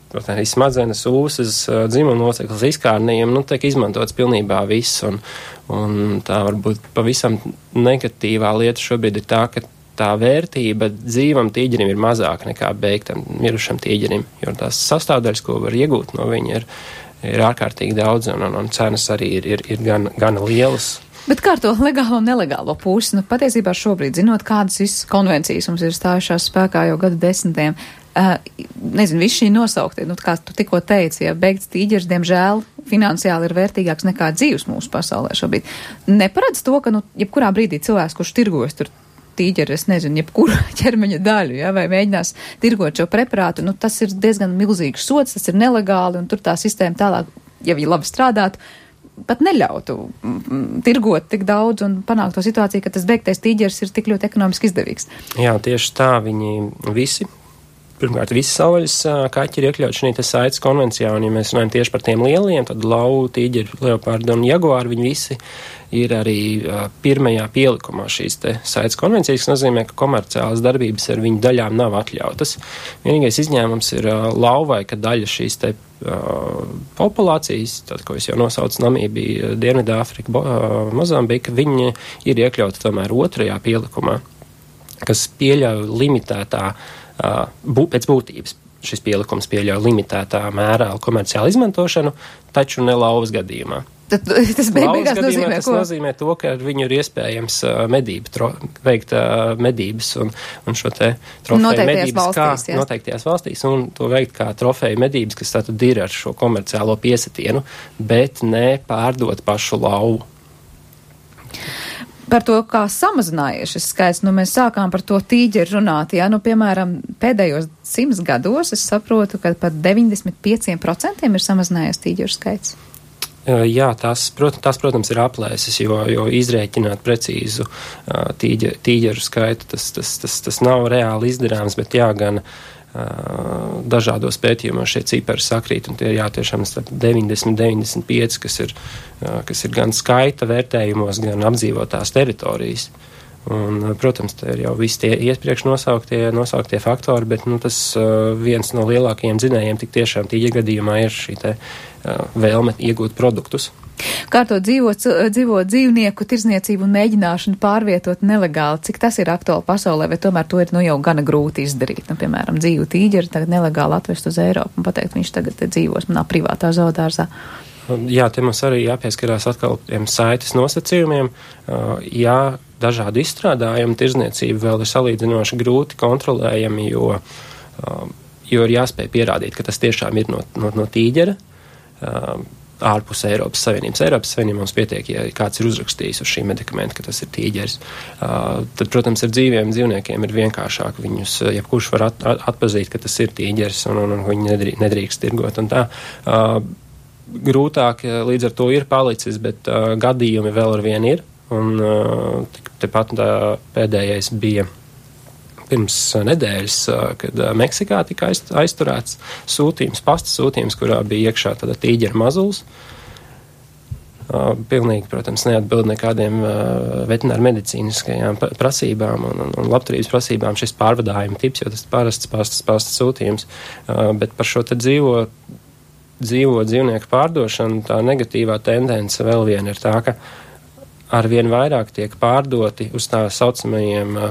protams, smadzenes, ūsas, dzimuma loceklis, izkārnījumi, nu, tiek izmantots pilnībā viss, un, un tā varbūt pavisam negatīvā lieta šobrīd ir tā, ka tā vērtība dzīvam tīģerim ir mazāka nekā beigtam mirušam tīģerim, jo tās sastāvdaļas, ko var iegūt no viņa, ir, ir ārkārtīgi daudz, un, un, un cenas arī ir, ir, ir gan, gan lielas. Bet kā ar to legālo un nelegālo pusi? Nu, patiesībā šobrīd, zinot, kādas visas konvencijas mums ir stājušās spēkā jau gadu desmitiem, uh, nezinu, viss šī nosauktie, nu, kā tu tikko teici, ja beigts tīģeris, diemžēl, finansiāli ir vērtīgāks nekā dzīves mūsu pasaulē šobrīd. Neparedz to, ka, nu, jebkurā brīdī cilvēks, kurš tirgojas tur tīģeri, es nezinu, jebkuru ķermeņa daļu, ja, vai mēģinās tirgot šo preparātu, nu, tas ir diezgan milzīgs sods, tas ir nelegāli, un tur tā sistēma tālāk, ja viņi labi strādātu, pat neļautu mm, tirgot tik daudz un panākt to situāciju, ka tas beigtais tīģeris ir tik ļoti ekonomiski izdevīgs. Jā, tieši tā viņi visi, pirmkārt, visi savvaļas kaķi ir iekļauti šī te saites konvencijā, un ja mēs runājam tieši par tiem lieliem, tad lauvu, tīģeri, leopardi un jaguāri, viņi visi ir arī uh, pirmajā pielikumā šīs te saites konvencijas, kas nozīmē, ka komerciālas darbības ar viņu daļām nav atļautas. Vienīgais izņēmums ir uh, lauvai, ka daļa šīs te uh, populācijas, tad, ko es jau nosaucu, Namībija, Dienvidāfrika, uh, Mozambika, viņi ir iekļauti tomēr otrajā pielikumā, kas pieļauj limitētā, uh, bū, pēc būtības. Šis pielikums pieļauj limitētā mērā komerciālu izmantošanu, taču ne lauvas gadījumā. Tad, tas beigās nozīmē, tas ko? nozīmē to, ka ar viņu ir iespējams uh, medību, tro, veikt uh, medības un, un šo te trofeju medības valstīs, kā noteiktajās valstīs un to veikt kā trofeju medības, kas tātad ir ar šo komerciālo piesitienu, bet ne pārdot pašu lauvu. Par to, kā samazinājies šis skaits, nu mēs sākām par to tīģeri runāt, jā, nu piemēram pēdējos simts gados es saprotu, ka pat deviņdesmit pieci procenti ir samazinājies tīģeru skaits. Jā, tās, protams, tās, protams, ir aplēses, jo, jo izrēķināt precīzu uh, tīģe, tīģeru skaitu, tas, tas, tas, tas nav reāli izdarāms, bet jā, gan uh, dažādos pētījumos šie cipari sakrīt, un tie ir jā, tiešām deviņdesmit, deviņdesmit pieci, kas ir, uh, kas ir gan skaita vērtējumos, gan apdzīvotās teritorijas. Un, protams, te ir jau visi tie iepriekš nosauktie, nosauktie faktori, bet nu, tas uh, viens no lielākajiem dzinējiem tik tiešām tīģa gadījumā ir šī te uh, vēlme iegūt produktus. Kā to dzīvo, dzīvo dzīvnieku tirzniecību un mēģināšanu pārvietot nelegāli, cik tas ir aktuāli pasaulē, vai tomēr to ir nu, jau gana grūti izdarīt? Nu, piemēram, dzīvu tīģeri tagad nelegāli atvest uz Eiropu un pateikt, viņš tagad dzīvos manā privātā zoodārzā. Jā, te mums arī jāpieskarās atkal tiem saites nosacījumiem. Jā, dažādi izstrādājumi tirzniecība vēl ir salīdzinoši grūti kontrolējami, jo, jo ir jāspēj pierādīt, ka tas tiešām ir no, no, no tīģera ārpus Eiropas Savienības. Eiropas Savienībā mums pietiek, ja kāds ir uzrakstījis uz šī medikamenta, ka tas ir tīģeris. Tad, protams, ar dzīviem dzīvniekiem ir vienkāršāk. Viņus jebkurš var at, atpazīt, ka tas ir tīģeris un, un, un viņi nedrīkst tirgot. Un tā, grūtāk līdz ar to ir palicis, bet uh, gadījumi vēl ar vienu ir. Un uh, tepat uh, pēdējais bija pirms uh, nedēļas, uh, kad uh, Meksikā tika aiz, aizturēts sūtījums, pasta sūtījums, kurā bija iekšā tāda tīģera mazulis. Uh, pilnīgi, protams, neatbild nekādiem uh, veterināru medicīniskajām prasībām un, un, un labturības prasībām šis pārvadājuma tips, jo tas parasts pastas, pastas sūtījums. Uh, bet par šo te dzīvo dzīvo dzīvnieku pārdošana, tā negatīvā tendence vēl viena ir tā, ka arvien vairāk tiek pārdoti uz tā saucamajiem uh,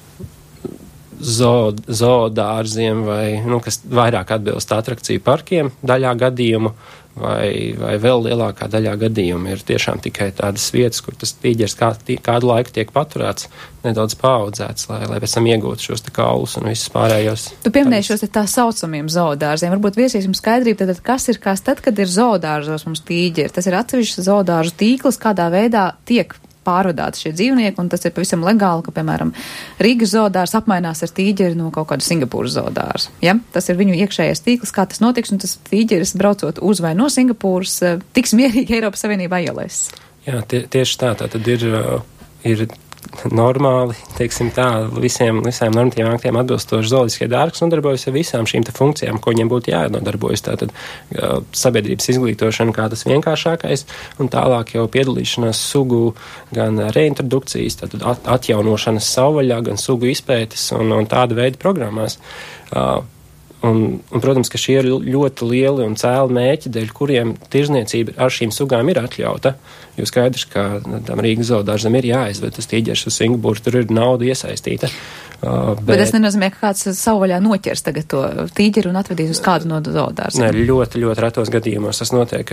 zoo, zoodārziem vai, nu, kas vairāk atbilst atrakciju parkiem daļā gadījumu, vai, vai vēl lielākā daļā gadījumu ir tiešām tikai tādas vietas, kur tas tīģeris kā, tī, kādu laiku tiek paturēts, nedaudz paaudzēts, lai, lai pēc tam iegūtu šos te kaulus un visus pārējos. Tu pieminēji šos te tā saucamiem zoodārziem. Varbūt viesīsim skaidrību, tad kas ir kas tad, kad ir zoodārzos mums tīģeri? Tas ir atsevišķs zoodārzu tīkls, kādā veidā tiek pārvadāti šie dzīvnieki, un tas ir pavisam legāli, ka, piemēram, Rīgas zoodārs apmainās ar tīģeri no kaut kādu Singapūras zoodārzu. Ja? Tas ir viņu iekšējais tīkls, kā tas notiks, un tas tīģeris braucot uz vai no Singapūras tiks mierīgi Eiropas Savienībā ielēs. Jā, tie, tieši tā, tā tad ir, ir normāli, teiksim tā, visiem, visiem normatīviem aktiem atbilstoši zooloģiskie dārgi nodarbojas ar visām šīm te funkcijām, ko viņiem būtu jānodarbojas. Tātad uh, sabiedrības izglītošana kā tas vienkāršākais, un tālāk jau piedalīšanās sugu gan reintrodukcijas, tātad at, atjaunošanas savvaļā, gan sugu izpētes un, un tāda veida programmās. Uh, un, un, protams, ka šie ir ļoti lieli un cēli mēķi, dēļ kuriem tirzniecība ar šīm sugām ir atļauta. Jo skaidrs, ka tam Rīgas zoodārzam ir jāizved tas tīģeris uz Singapūru, tur ir nauda iesaistīta. Uh, bet, bet tas nenozīmē, ka kāds savvaļā noķers tagad to tīģeri un atvedīs uz kādu no zoodārziem? Nē, ļoti, ļoti retos gadījumos tas notiek,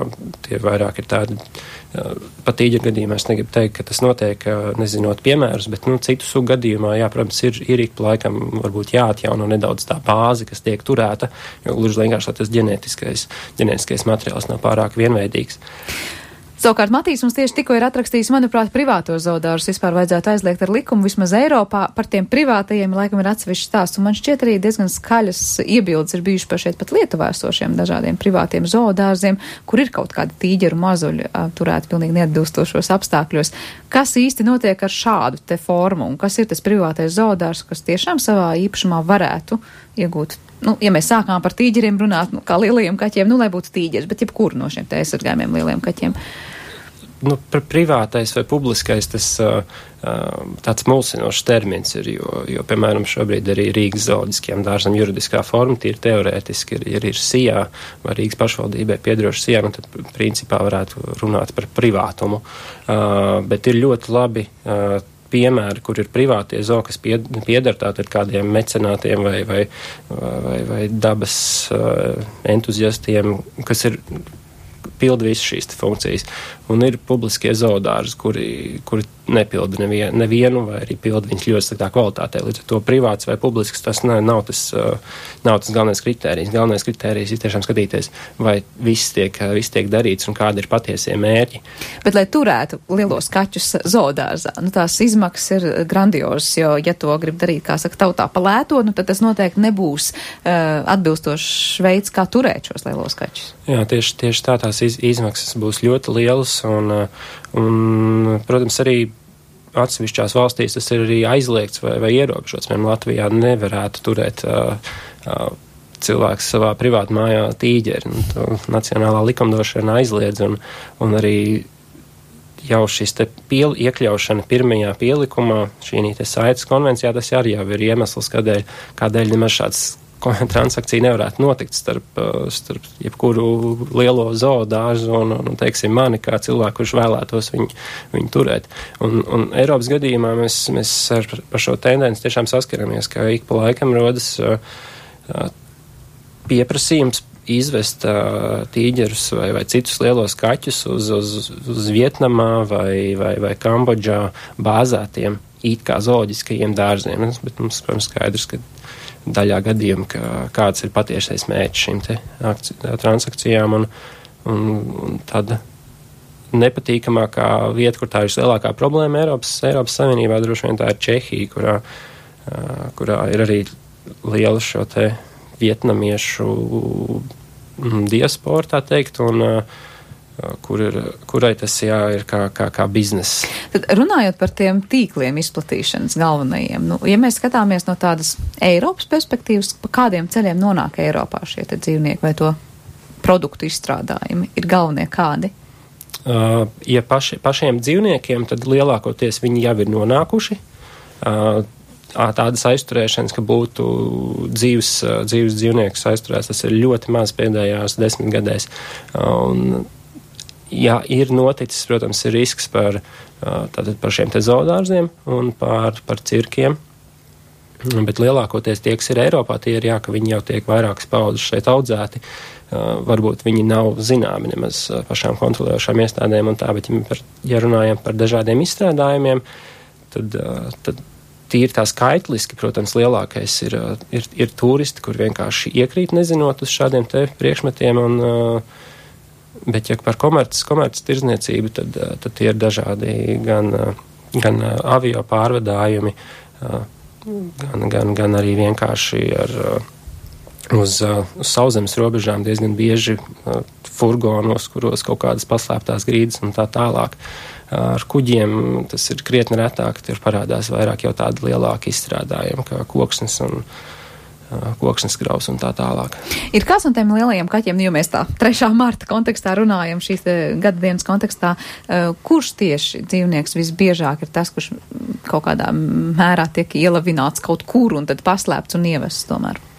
tie vairāk ir tādi, pat tīģeri gadījumā es negribu teikt, ka tas notiek, nezinot piemērus, bet, nu, citu sugu gadījumā, jā, protams, ir, ir ik pa laikam varbūt jāatjauno nedaudz tā bāze, kas tiek turēta, jo gluži vienkārši tas ģenētiskais, ģenētiskais materiāls nav pārāk vienveidīgs. Savukārt Matīs mums tieši tikko ir atrakstījis, manuprāt, privātos zoodārzus vispār vajadzētu aizliegt ar likumu, vismaz Eiropā. Par tiem privātajiem laikam ir atsevišķi stāsts, un man šķiet arī diezgan skaļas iebildes ir bijuši par šeit pat Lietuvā esošiem dažādiem privātiem zoodārziem, kur ir kaut kādi tīģeru mazuļi turēti pilnīgi neatbilstošos apstākļos. Kas īsti notiek ar šādu te formu, un kas ir tas privātais zoodārs, kas tiešām savā īpašumā varētu iegūt? Nu, ja mēs sākām par tīģeriem runāt, nu, kā lielajiem kaķiem, nu, lai būtu tīģeris, bet jebkuru no šiem te aizsargājumiem lielajiem kaķiem. Nu, privātais vai publiskais tas uh, tāds mulsinošs termins ir, jo, jo, piemēram, šobrīd arī Rīgas zooloģiskajam dārzam juridiskā forma, tīri teorētiski ir, ir, ir sijā vai Rīgas pašvaldībai piedroši sijā, un tad principā varētu runāt par privātumu. Uh, bet ir ļoti labi uh, piemēri, kur ir privātie zoo, kas pieder tātad kādiem mecenātiem vai, vai, vai, vai dabas uh, entuziastiem, kas ir pilda visas šīs funkcijas. Un ir publiskie zoodārzi, kuri, kuri nepilda nevien, nevienu vai arī pilda viņas ļoti sliktā kvalitātē. Līdz ar to privāts vai publisks tas nav, nav, tas, uh, nav tas galvenais kritērijs. Galvenais kritērijs ir tiešām skatīties, vai viss tiek, viss tiek darīts un kādi ir patiesie mērķi. Bet, lai turētu lielos kaķus zoodārzā, nu tās izmaksas ir grandiozas, jo, ja to grib darīt, kā saka, tautā pa lēto, nu tad tas noteikti nebūs uh, atbilstošs veids, kā turēt šos lielos kaķus. Jā, tieši, tieši tā tās iz, izmaksas būs ļoti lielas un, un protams, arī atsevišķās valstīs tas ir arī aizliegts vai, vai ierobežots. Piemēram, Latvijā nevarētu turēt uh, uh, cilvēks savā privātu mājā tīģeri. Un to nacionālā likumdošana aizliedz un, un arī jau šis te piel, iekļaušana pirmajā pielikumā, šī te Saites konvencijā, tas arī jau ir iemesls, kādēļ, kādēļ nemaz šāds transakcija nevarētu notikt starp, starp jebkuru lielo zoodārzu un, un, teiksim, mani kā cilvēku, kurš vēlētos viņu, viņu turēt. Un, un Eiropas gadījumā mēs, mēs ar, par šo tendenci tiešām saskaramies, ka ik pa laikam rodas uh, pieprasījums izvest uh, tīģerus vai, vai citus lielos kaķus uz, uz, uz Vietnamā vai, vai, vai Kambodžā bāzētiem it kā zooloģiskajiem dārziem. Bet mums, protams, skaidrs, ka daļā gadījumā, ka kāds ir patiešais mērķis šīm te akci, transakcijām, un, un, un tāda nepatīkamākā vieta, kur tā ir lielākā problēma Eiropas, Eiropas Savienībā, droši vien tā ir Čehija, kurā, kurā ir arī liela šo te vietnamiešu diaspora, tā teikt, un kur ir, kurai tas jā, ir kā, kā, kā bizness. Tad runājot par tiem tīkliem izplatīšanas galvenajiem, nu, ja mēs skatāmies no tādas Eiropas perspektīvas, pa kādiem ceļiem nonāk Eiropā šie te dzīvnieki vai to produktu izstrādājumi, ir galvenie kādi? Uh, ja paši, pašiem dzīvniekiem, tad lielākoties viņi jau ir nonākuši. Uh, tādas aizturēšanas, ka būtu dzīves, dzīves dzīvniekus aizturēts, tas ir ļoti maz pēdējās desmit gadēs. Uh, un Jā, ir noticis, protams, ir risks par, tātad par šiem te zoodārziem un par, par cirkiem, bet lielākoties tie, kas ir Eiropā, tie ir jā, ka viņi jau tiek vairākas paudzes šeit audzēti, varbūt viņi nav zināmi nemaz pašām kontrolējošām iestādēm un tā, bet ja, par, ja runājam par dažādiem izstrādājumiem, tad, tad tīri tā skaitliski, protams, lielākais ir, ir, ir turisti, kur vienkārši iekrīt nezinot uz šādiem te priekšmetiem un bet, ja par komerces, komerces tirdzniecību, tad, tad tie ir dažādi gan, gan avio pārvadājumi, gan, gan, gan arī vienkārši ar, uz, uz sauszemes robežām diezgan bieži furgonos, kuros kaut kādas paslēptās grīdas un tā tālāk. Ar kuģiem tas ir krietni retāk, tur parādās vairāk jau tādi lielāki izstrādājumi, kā koksnes un koksnes graus un tā tālāk. Ir kāds no tiem lielajiem kaķiem, jo mēs tā trešā marta kontekstā runājam, šīs gada dienas kontekstā, uh, kurš tieši dzīvnieks visbiežāk ir tas, kurš kaut kādā mērā tiek ielavināts kaut kur un tad paslēpts un ievests tomēr?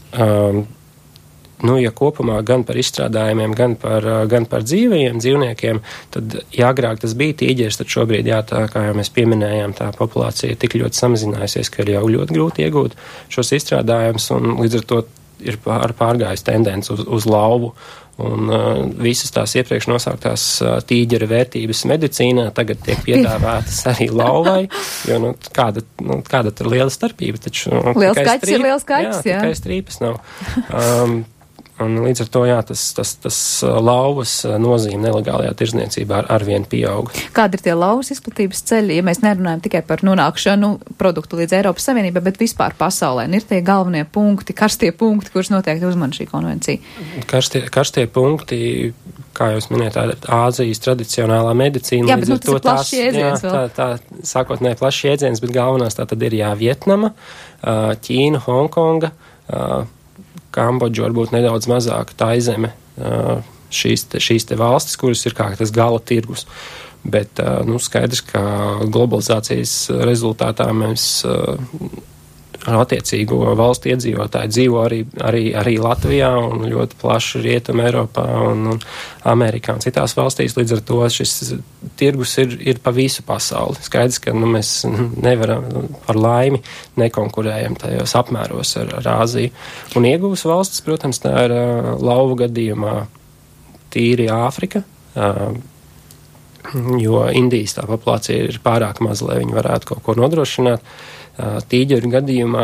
Um, Nu, ja kopumā gan par izstrādājumiem, gan par, gan par dzīvajiem dzīvniekiem, tad, ja agrāk tas bija tīģeris, tad šobrīd, jā, tā, kā jau mēs pieminējām, tā populācija tik ļoti samazinājusies, ka ir jau ļoti grūti iegūt šos izstrādājumus, un līdz ar to ir pār, pārgājis tendence uz, uz lauvu, un uh, visas tās iepriekš nosauktās uh, tīģera vērtības medicīnā tagad tiek piedāvātas arī lauvai, jo, nu, kāda, nu, kāda tur liela starpība, taču... Nu, liels kaķis ir liels kaķis, jā. Jā, tikai strīpas nav. Um, Un līdz ar to, jā, tas, tas, tas lauvas nozīme nelegālajā tirdzniecībā ar, ar vien pieaug. Kādi ir tie lauvas izplatības ceļi, ja mēs nerunājam tikai par nonākšanu produktu līdz Eiropas Savienībai, bet vispār pasaulē? Un ir tie galvenie punkti, karstie punkti, kurus noteikti uzman šī konvencija? Karstie, karstie punkti, kā jūs minējāt, Āzijas tradicionālā medicīna. Jā, bet nu, tas ir plašs jēdziens vēl. Tā, tā sākotnēji plašs jēdziens, bet galvenās tā tad ir, jā, Vietnama, Ķīna, Hongkonga, Kambodža, varbūt nedaudz mazāk, Taizeme, šīs te, šīs te valstis, kuras ir kā tas gala tirgus. Bet, nu, skaidrs, ka globalizācijas rezultātā mēs ar attiecīgo valstu iedzīvotāji dzīvo arī, arī, arī Latvijā un ļoti plaši Rietuma Eiropā un, un Amerikā un citās valstīs. Līdz ar to šis tirgus ir, ir pa visu pasauli. Skaidrs, ka nu, mēs nevaram ar laimi nekonkurējam tajos apmēros ar, ar Āziju. Un ieguvas valstis, protams, tā ir uh, lauvu gadījumā tīri Āfrika, uh, jo Indijas tā populācija ir pārāk maza, lai viņi varētu kaut ko nodrošināt. Tīģeru gadījumā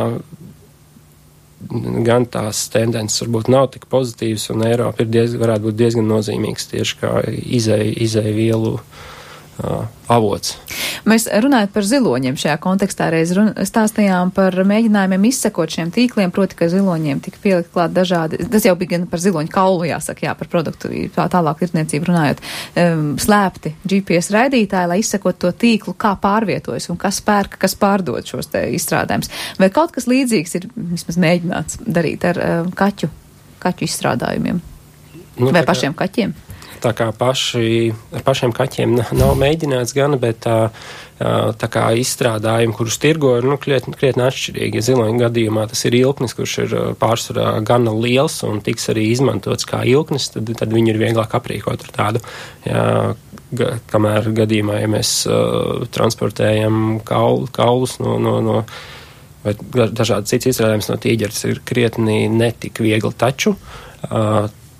gan tās tendences varbūt nav tik pozitīvas, un Eiropa ir diez, varētu būt diezgan nozīmīgs tieši kā izēj, izēj vielu uh, avots. Mēs runājot par ziloņiem šajā kontekstā reiz run, stāstījām par mēģinājumiem izsekot šiem tīkliem, proti, ka ziloņiem tika pielikt klāt dažādi, tas jau bija gan par ziloņu kaulu jāsaka, jā, par produktu tā tālāk tirdzniecību runājot, um, slēpti G P S raidītāji, lai izsekot to tīklu, kā pārvietojas un kas pērka, kas pārdod šos te izstrādājumus. Vai kaut kas līdzīgs ir vismaz mēģināts darīt ar um, kaķu, kaķu izstrādājumiem? Nu, vai pašiem kā... kaķiem? Tā kā paši, ar pašiem kaķiem nav mēģināts gan, bet tā, tā kā izstrādājumi, kurus tirgo, ir nu, krietni, krietni atšķirīgi. Ziloņa gadījumā tas ir ilknis, kurš ir pārsvarā gana liels un tiks arī izmantots kā ilknis, tad, tad viņu ir vieglāk aprīkot ar tādu. Jā, ga, kamēr gadījumā, ja mēs uh, transportējam kaul, kaulus no, no, no vai dažādi cits izstrādājums no tīģeres, ir krietni netik viegli taču. Uh,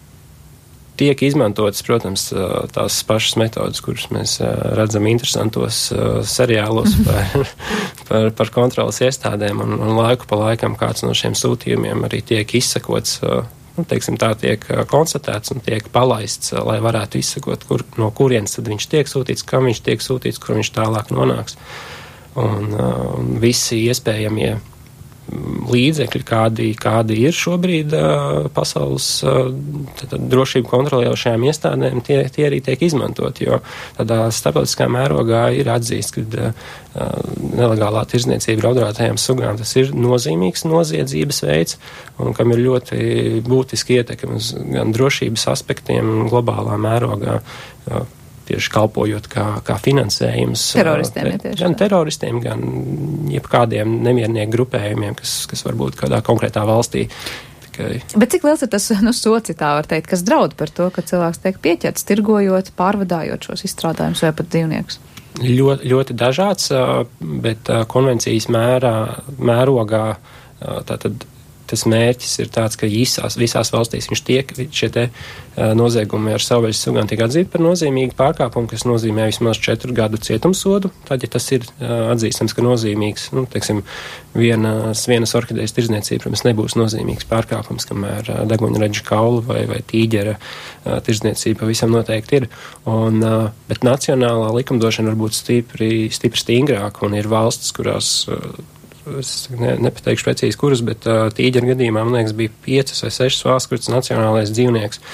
Tiek izmantotas, protams, tās pašas metodas, kuras mēs redzam interesantos seriālos par, par, par kontrolas iestādēm, un, un laiku pa laikam kāds no šiem sūtījumiem arī tiek izsakots, nu, teiksim, tā tiek konstatēts un tiek palaists, lai varētu izsakot, kur, no kurienes tad viņš tiek sūtīts, kam viņš tiek sūtīts, kur viņš tālāk nonāks. Un, un visi iespējamie līdzekļi, kādi, kādi ir šobrīd uh, pasaules uh, drošību kontrolējošajām iestādēm, tie, tie arī tiek izmantot, jo tādā starptautiskā mērogā ir atzīst, ka uh, nelegālā tirdzniecība ar apdraudētajām sugām tas ir nozīmīgs noziedzības veids, un kam ir ļoti būtiski ietekmi uz gan drošības aspektiem globālā mērogā, uh, tieši kalpojot kā, kā finansējums teroristiem, te, gan teroristiem, gan jebkādiem nemiernieku grupējumiem, kas, kas varbūt kādā konkrētā valstī. Tikai... Bet cik liels ir tas, nu, soci tā var teikt, kas draud par to, ka cilvēks tiek pieķerts, tirgojot, pārvadājot šos izstrādājumus vai pat dzīvniekus? Ļoti, ļoti dažāds, bet konvencijas mērā, mērogā tātad tas mērķis ir tāds, ka visās, visās valstīs viņš tiek, šie te uh, noziegumi ar savvaļas sugām tiek atzīti par nozīmīgu pārkāpumu, kas nozīmē vismaz četru gadu cietumsodu. Tad, ja tas ir uh, atzīstams, ka nozīmīgs, nu, teiksim, vienas, vienas orhidejas tirdzniecība, protams, nebūs nozīmīgs pārkāpums, kamēr uh, deguņraģa kaula vai, vai tīģera uh, tirdzniecība pavisam noteikti ir. Un, uh, bet nacionālā likumdošana var būt stipri, stipri stingrāka, un ir valstis, kurās uh, es ne, nepateikšu precīzi kuras, bet uh, tīģeru gadījumā, man liekas, bija piecas vai sešas valsts, kuras nacionālais dzīvnieks.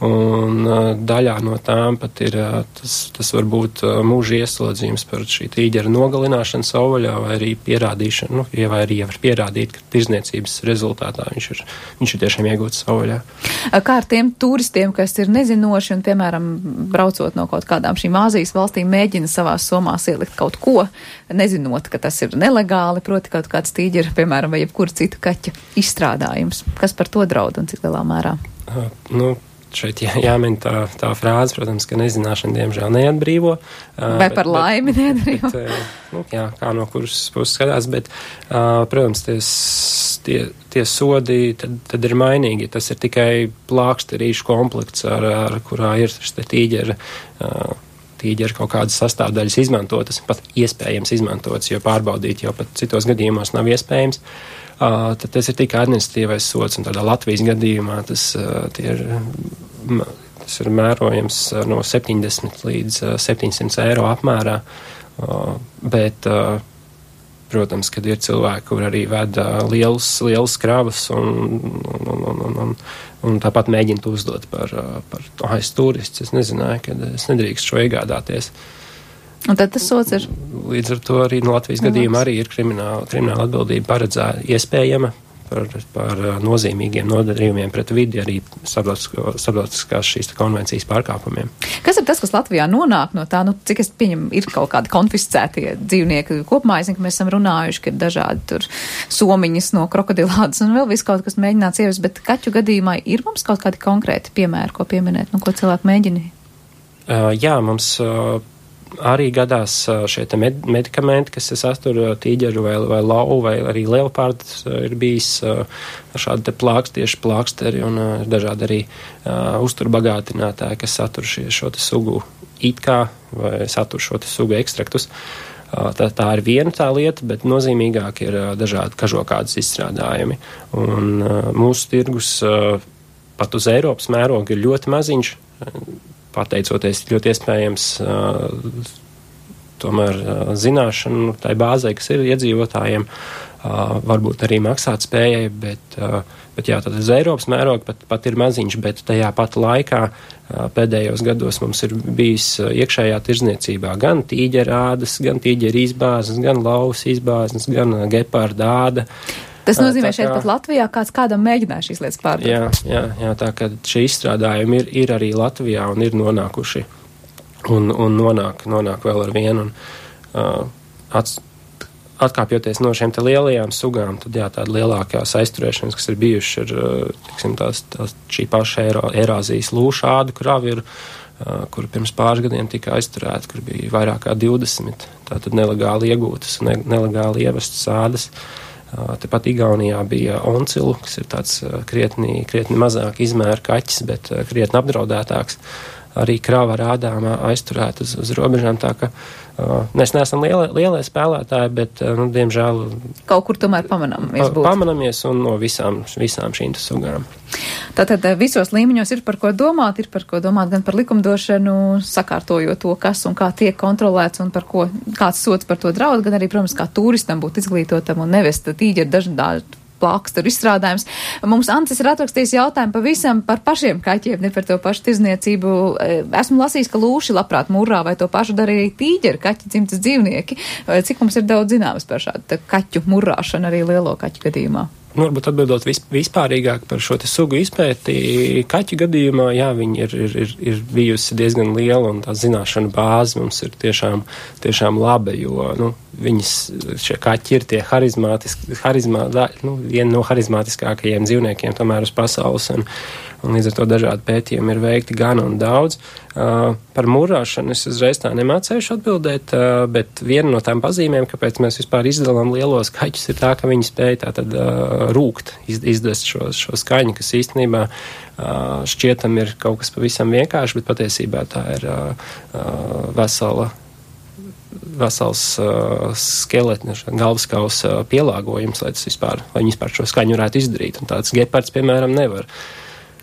un daļā no tām pat ir, tas, tas var būt mūža ieslodzījums par šī tīģera nogalināšanu savvaļā vai arī pierādīšanu, nu, ja vai arī var pierādīt, ka tirzniecības rezultātā viņš ir, viņš ir tiešām iegūts savvaļā. Kā ar tiem turistiem, kas ir nezinoši un, piemēram, braucot no kaut kādām šīm Āzijas valstīm, mēģina savās somās ielikt kaut ko, nezinot, ka tas ir nelegāli, proti kaut kāds tīģera, piemēram, vai jebkura cita kaķa izstrādājums. Kas par to draud un cik lielā mērā? Uh, nu, šeit jā, jāmin tā, tā frāze, protams, ka nezināšana diemžēl neatbrīvo. Uh, vai bet, par laimi bet, neatbrīvo? Bet, uh, nu, jā, kā no kuras puses skatās, bet, uh, protams, ties, tie, tie sodi tad, tad ir mainīgi. Tas ir tikai plāksterīšu komplekts, ar, ar kurā ir šis te tīģera, uh, tīģera kaut kādas sastāvdaļas izmantotas, pat iespējams izmantotas, jo pārbaudīt jau pat citos gadījumos nav iespējams. Uh, tad tas ir tikai administratīvais sods, un tādā Latvijas gadījumā tas, uh, ir, tas ir mērojams no septiņdesmit līdz septiņsimt eiro apmērā, uh, bet, uh, protams, kad ir cilvēki, kur arī veda liels, liels kravas un, un, un, un, un, un tāpat mēģina uzdot par, par ah, es turists, es nezināju, ka es nedrīkst šo iegādāties. Un tad tas sots ir? Līdz ar to arī no Latvijas gadījuma arī ir krimināla, krimināla atbildība paredzēta iespējama par, par nozīmīgiem nodarījumiem pret vidi, arī starptautiskās šīs konvencijas pārkāpumiem. Kas ir tas, kas Latvijā nonāk no tā, nu, cik es pieņemu, ir kaut kādi konfiscētie dzīvnieki kopumā? Es zinu, ka mēs esam runājuši, ka ir dažādi tur somiņas no krokodilādes un vēl viss kaut kas mēģināts ieviest, bet kaķu gadījumā ir mums kaut kādi konkrēti piemēri, ko pieminēt, nu, ko cilvēki mēģina? Uh, jā, mums... Uh, Arī gadās šie te med- medikamenti, kas sastur tīģeru vai, vai lauvu vai arī leopārdu, ir bijis šādi te plākst, tieši plāksteri un ir dažādi arī uh, uzturbagātinātāji, kas satur šie, šo te sugu it kā vai satur šo te sugu ekstraktus. Uh, tā, tā ir viena tā lieta, bet nozīmīgāk ir uh, dažādi kažokādas izstrādājumi. Un uh, mūsu tirgus uh, pat uz Eiropas mēroga ir ļoti maziņš, pateicoties ļoti iespējams uh, tomēr uh, zināšanu tai bāzei, kas ir iedzīvotājiem, uh, varbūt arī maksāt spējai, bet, uh, bet jā, tad uz Eiropas mēroga pat, pat ir maziņš, bet tajā pat laikā uh, pēdējos gados mums ir bijis uh, iekšējā tirzniecībā gan tīģerādas, gan tīģeri izbāzes, gan lauvas izbāzes, gan uh, geparda āda. Tas nozīmē, kā, šeit pat Latvijā kāds kādam mēģināja šīs lietas pārdot. Jā, jā, jā, tā kā šie izstrādājumi ir, ir arī Latvijā un ir nonākuši un, un nonāk, nonāk vēl ar vienu. Un, uh, ats, atkāpjoties no šiem te lielajām sugām, tad jā, tāda lielākās aizturēšanas, kas ir bijušas, ir, tiksim, tās, tās šī paša Eirāzijas lūša ādu kravi ir, uh, kur pirms pāris gadiem tika aizturēta, kur bija vairāk kā divdesmit, tātad nelegāli iegūtas un ne, nelegāli ievestas ādas. Tepat Igaunijā bija oncilu, kas ir tāds krietni, krietni mazāk izmēra kaķis, bet krietni apdraudētāks. Arī krāva ar ādām aizturēt uz, uz robežām, tā ka uh, mēs neesam lielie, lielie spēlētāji, bet, uh, nu, diemžēl... Kaut kur tomēr pamanamies būt. Pamanamies un no visām, visām šīm sugām. Tātad visos līmeņos ir par ko domāt, ir par ko domāt gan par likumdošanu, sakārtojot to, kas un kā tiek kontrolēts un par ko, kāds sots par to draud, gan arī, protams, kā turistam būt izglītotam un nevest tīģeri dažādi plāksteru izstrādājums. Mums Antis ir atrakstījis jautājumu pavisam par pašiem kaķiem, ne par to pašu tirzniecību. Esmu lasījis, ka lūši labprāt murrā, vai to pašu dara arī tīģeri, kaķi, dzimtas dzīvnieki. Cik mums ir daudz zināms par šādu kaķu murrāšanu arī lielo kaķu gadījumā? Nu, varbūt atbildot vispārīgāk par šo te sugu izpēti, kaķu gadījumā, jā, viņi ir, ir, ir, ir bijusi diezgan liela un tā zināšana bāze mums ir tiešām, tiešām laba, jo, nu, viņas, šie kaķi ir tie harizmātiski, harizmā, nu, viena no harizmātiskākajiem dzīvniekiem tomēr uz pasaules, un, un līdz ar to dažādi pētījumi ir veikti gan un daudz. Uh, par murāšanu es uzreiz tā nemācējuši atbildēt, uh, bet viena no tām pazīmēm, kāpēc mēs vispār izdalām lielos kaķus, ir tā, ka viņi spēj tā tad uh, rūkt, iz, izdest šo, šo skaņu, kas īstenībā uh, šķietam ir kaut kas pavisam vienkārši, bet patiesībā tā ir uh, uh, vesela vesels uh, skeletnes, galvaskausa uh, pielāgojums, lai tas vispār, lai viņi vispār šo skaņu varētu izdarīt, un tāds gepards, piemēram, nevar.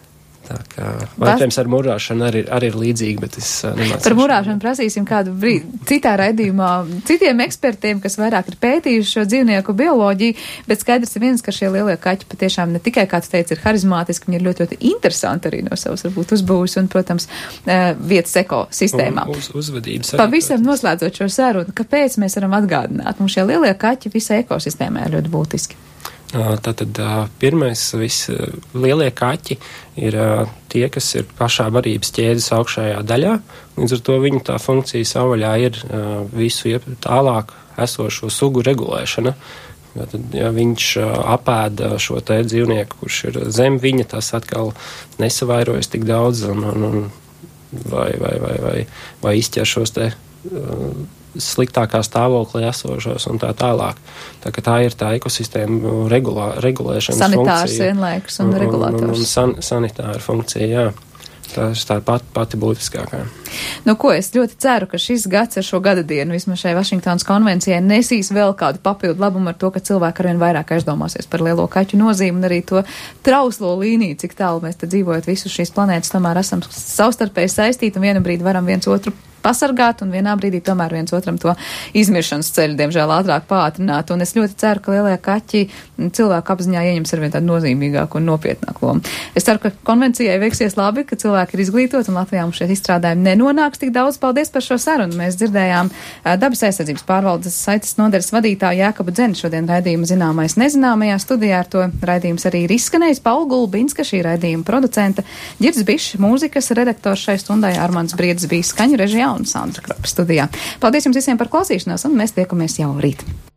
Tā kā, vai, piemēram, ar murāšanu arī, arī ir līdzīgi, bet es uh, nemācīšu. Par murāšanu prasīsim kādu brīdi citā raidījumā citiem ekspertiem, kas vairāk ir pētījuši šo dzīvnieku bioloģiju, bet skaidrs ir viens, ka šie lielie kaķi patiešām ne tikai, kā tu teici, ir harizmātiski, viņi ir ļoti, ļoti interesanti arī no savas, varbūt, uzbūves un, protams, uh, vietas ekosistēmā. Un uz, uzvedības. Pavisam noslēdzot šo sarunu, kāpēc mēs varam atgādināt? Mums šie lielie kaķi visai ekosistēmai ir ļoti būtiski. Tātad pirmais, visi lielie kaķi ir tie, kas ir pašā barības ķēdes augšējā daļā, līdz ar to viņu tā funkcija savvaļā ir visu tālāk esošo sugu regulēšana. Tātad, ja viņš apēda šo te dzīvnieku, kurš ir zem viņa, tas atkal nesavairojas tik daudz un, un, un vai, vai, vai, vai, vai izķer šos te sliktākā stāvoklī esošos un tā tālāk. Tā ka tā ir tā ekosistēma regulā, regulēšanas Sanitārs funkcija. Vienlaikus un regulators. Un, un, un san, sanitāra funkcija, jā. Tā ir tā pat, pati būtiskākā. Nu, ko es ļoti ceru, ka šis gads ar šo gada dienu vismaz šai Vašingtonas konvencijai nesīs vēl kādu papildu labumu ar to, ka cilvēki arvien vairāk aizdomāsies par lielo kaķu nozīmi un arī to trauslo līniju, cik tālu mēs te dzīvojot visu šīs planētas, tomēr esam savstarpēji saistīti un vienu brīdi varam viens otru pasargāt un vienā brīdī tomēr viens otram to izmiršanas ceļu, diemžēl, ātrāk pātrināt. Un es ļoti ceru, ka lielie kaķi cilvēku apziņā ieņems arvien tādu nozīmīgāku un nopietnāku lomu. Es ceru, ka konvencijai veiksies labi, ka cilvēki ir izglītoti un Latvijā mums šie izstrādājumi nenonāks tik daudz. Paldies par šo sarunu. Mēs dzirdējām dabas aizsardzības pārvaldes saites nodaļas vadītāju Jākabu Dzeni šodien raidījuma zināmais nezināmajā studijā. Ar to raidījums arī ir izskanējis. Paula Gulbinska, šī raidījuma producente, Ģirds Bišs, mūzikas redaktors šai stundai, Armands Briedis bija skaņu režijā un Sandra Kropa studijā. Paldies jums visiem par klausīšanos, un mēs tiekamies jau rīt.